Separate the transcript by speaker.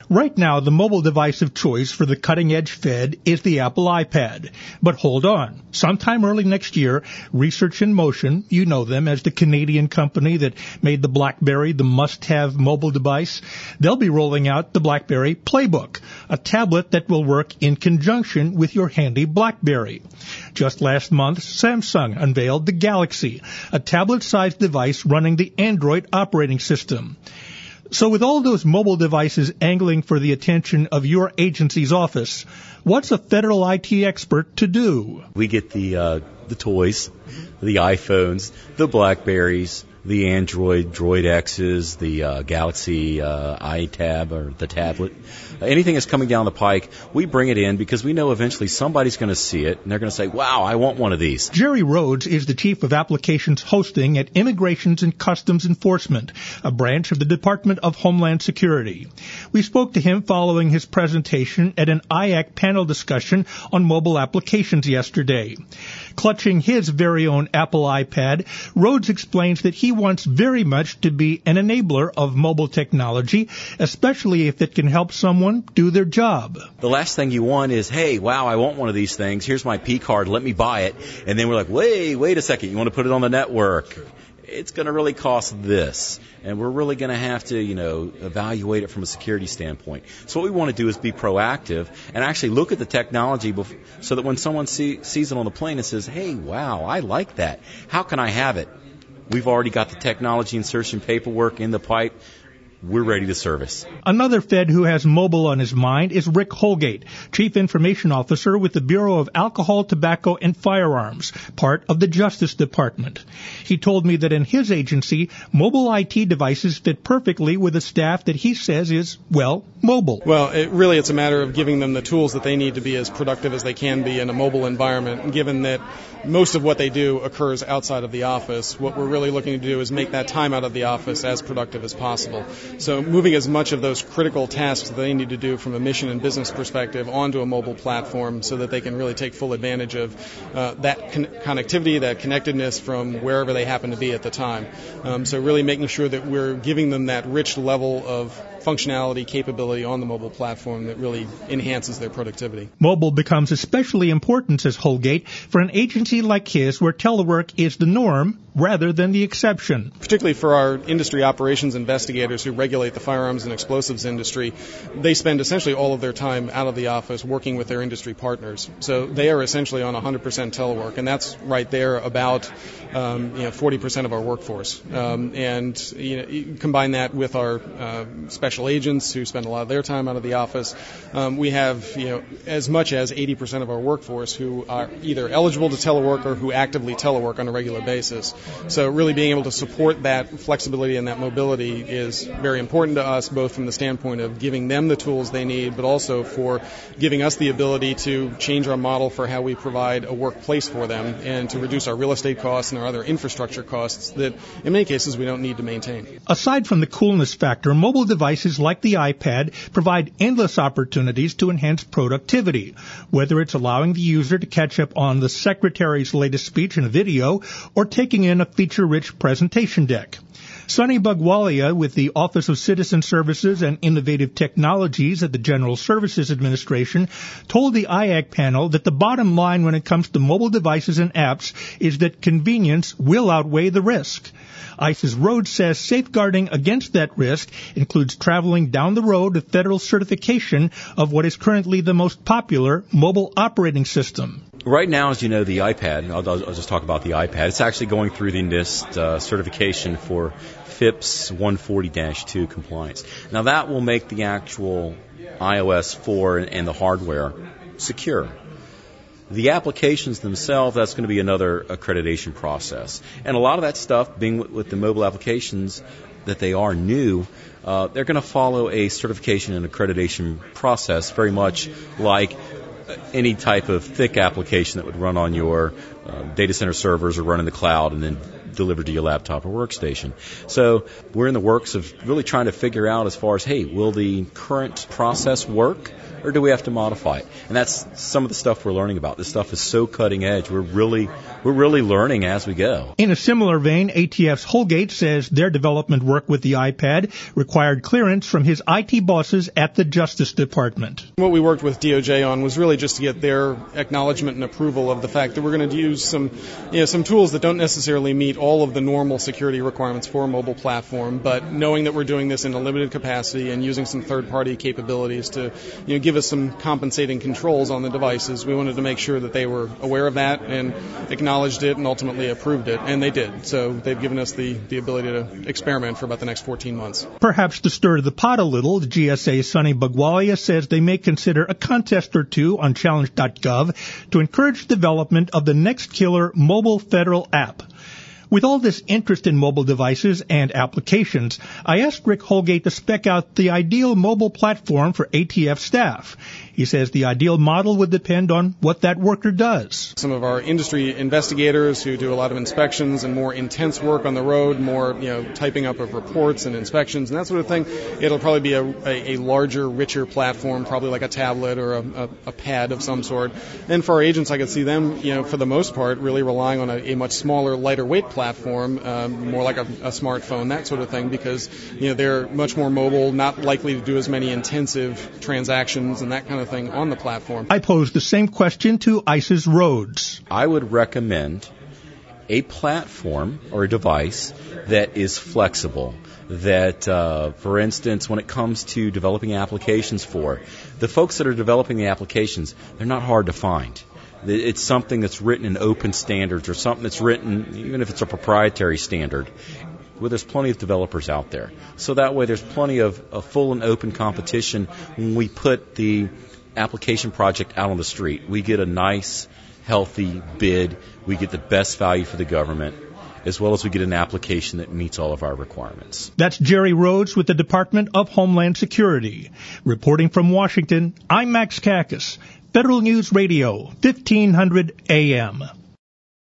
Speaker 1: Right now, the mobile device of choice for the cutting-edge Fed is the Apple iPad. But hold on. Sometime early next year, Research in Motion, you know them as the Canadian company that made the BlackBerry the must-have mobile device, they'll be rolling out the BlackBerry Playbook, a tablet that will work in conjunction with your handy BlackBerry. Just last month, Samsung unveiled the Galaxy, a tablet-sized device running the Android operating system. So with all those mobile devices angling for the attention of your agency's office, what's a federal IT expert to do?
Speaker 2: We get the toys, the iPhones, the BlackBerries, the Android, Droid X's, the Galaxy iTab or the tablet. Anything that's coming down the pike, we bring it in because we know eventually somebody's going to see it and they're going to say, wow, I want one of these.
Speaker 1: Jerry Rhodes is the Chief of Applications Hosting at Immigrations and Customs Enforcement, a branch of the Department of Homeland Security. We spoke to him following his presentation at an IAC panel discussion on mobile applications yesterday. Clutching his very own Apple iPad, Rhodes explains that he wants very much to be an enabler of mobile technology, especially if it can help someone do their job.
Speaker 2: The last thing you want is, hey, wow, I want one of these things. Here's my P card. Let me buy it. And then we're like, wait a second. You want to put it on the network? It's going to really cost this. And we're really going to have to, evaluate it from a security standpoint. So what we want to do is be proactive and actually look at the technology so that when someone sees it on the plane and says, hey, wow, I like that. How can I have it? We've already got the technology insertion paperwork in the pipe. We're ready to service.
Speaker 1: Another Fed who has mobile on his mind is Rick Holgate, Chief Information Officer with the Bureau of Alcohol, Tobacco, and Firearms, part of the Justice Department. He told me that in his agency, mobile IT devices fit perfectly with a staff that he says is, mobile.
Speaker 3: Well, it's a matter of giving them the tools that they need to be as productive as they can be in a mobile environment. And given that most of what they do occurs outside of the office, what we're really looking to do is make that time out of the office as productive as possible. So moving as much of those critical tasks that they need to do from a mission and business perspective onto a mobile platform so that they can really take full advantage of that connectivity, that connectedness from wherever they happen to be at the time. So really making sure that we're giving them that rich level of functionality, capability on the mobile platform that really enhances their productivity.
Speaker 1: Mobile becomes especially important, says Holgate, for an agency like his where telework is the norm rather than the exception.
Speaker 3: Particularly for our industry operations investigators who regulate the firearms and explosives industry, they spend essentially all of their time out of the office working with their industry partners. So they are essentially on 100% telework, and that's right there about 40% of our workforce. And you combine that with our special agents who spend a lot of their time out of the office. We have as much as 80% of our workforce who are either eligible to telework or who actively telework on a regular basis. So really being able to support that flexibility and that mobility is very important to us, both from the standpoint of giving them the tools they need, but also for giving us the ability to change our model for how we provide a workplace for them and to reduce our real estate costs and our other infrastructure costs that in many cases we don't need to maintain.
Speaker 1: Aside from the coolness factor, mobile devices like the iPad provide endless opportunities to enhance productivity, whether it's allowing the user to catch up on the secretary's latest speech in a video or taking in a feature-rich presentation deck. Sunny Bugwalia with the Office of Citizen Services and Innovative Technologies at the General Services Administration told the IAC panel that the bottom line when it comes to mobile devices and apps is that convenience will outweigh the risk. ICE's Rhodes says safeguarding against that risk includes traveling down the road to federal certification of what is currently the most popular mobile operating system.
Speaker 2: Right now, as you know, the iPad, I'll just talk about the iPad, it's actually going through the NIST certification for FIPS 140-2 compliance. Now, that will make the actual iOS 4 and the hardware secure. The applications themselves, that's going to be another accreditation process. And a lot of that stuff, being with the mobile applications, that they are new, they're going to follow a certification and accreditation process very much like any type of thick application that would run on your data center servers or run in the cloud and then delivered to your laptop or workstation. So we're in the works of really trying to figure out as far as, hey, will the current process work, or do we have to modify it? And that's some of the stuff we're learning about. This stuff is so cutting edge. We're really learning as we go.
Speaker 1: In a similar vein, ATF's Holgate says their development work with the iPad required clearance from his IT bosses at the Justice Department.
Speaker 3: What we worked with DOJ on was really just to get their acknowledgement and approval of the fact that we're going to use some tools that don't necessarily meet all of the normal security requirements for a mobile platform, but knowing that we're doing this in a limited capacity and using some third-party capabilities to give us some compensating controls on the devices, we wanted to make sure that they were aware of that and acknowledged it and ultimately approved it, and they did. So they've given us the ability to experiment for about the next 14 months.
Speaker 1: Perhaps to stir the pot a little, the GSA's Sunny Bhagwalia says they may consider a contest or two on challenge.gov to encourage development of the next killer mobile federal app. With all this interest in mobile devices and applications, I asked Rick Holgate to spec out the ideal mobile platform for ATF staff. He says the ideal model would depend on what that worker does.
Speaker 3: Some of our industry investigators who do a lot of inspections and more intense work on the road, more typing up of reports and inspections and that sort of thing, it'll probably be a larger, richer platform, probably like a tablet or a pad of some sort. And for our agents, I could see them, for the most part, really relying on a much smaller, lighter weight platform, more like a smartphone, that sort of thing, because they're much more mobile, not likely to do as many intensive transactions and that kind of thing on the platform.
Speaker 1: I posed the same question to ICE's Rhodes.
Speaker 2: I would recommend a platform or a device that is flexible, that, for instance, when it comes to developing applications for, the folks that are developing the applications, they're not hard to find. It's something that's written in open standards or something that's written, even if it's a proprietary standard, where there's plenty of developers out there. So that way there's plenty of full and open competition when we put the application project out on the street. We get a nice, healthy bid. We get the best value for the government, as well as we get an application that meets all of our requirements.
Speaker 1: That's Jerry Rhodes with the Department of Homeland Security. Reporting from Washington, I'm Max Kakis, Federal News Radio, 1500 AM.